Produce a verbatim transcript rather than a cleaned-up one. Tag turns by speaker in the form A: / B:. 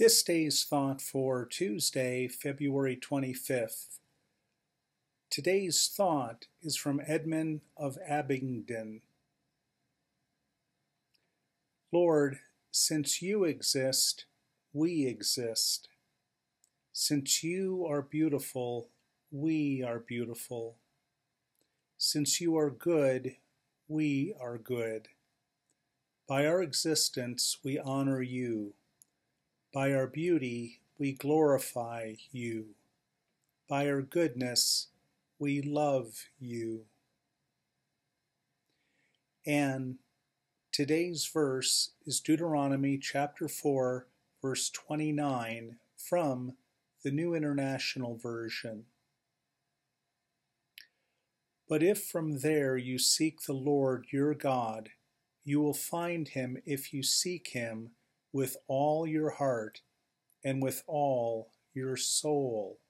A: This day's thought for Tuesday, February twenty-fifth. Today's thought is from Edmund of Abingdon. Lord, since you exist, we exist. Since you are beautiful, we are beautiful. Since you are good, we are good. By our existence, we honor you. By our beauty, we glorify you. By our goodness, we love you. And today's verse is Deuteronomy chapter four, verse twenty-nine from the New International Version. But if from there you seek the Lord your God, you will find him if you seek him with all your heart and with all your soul.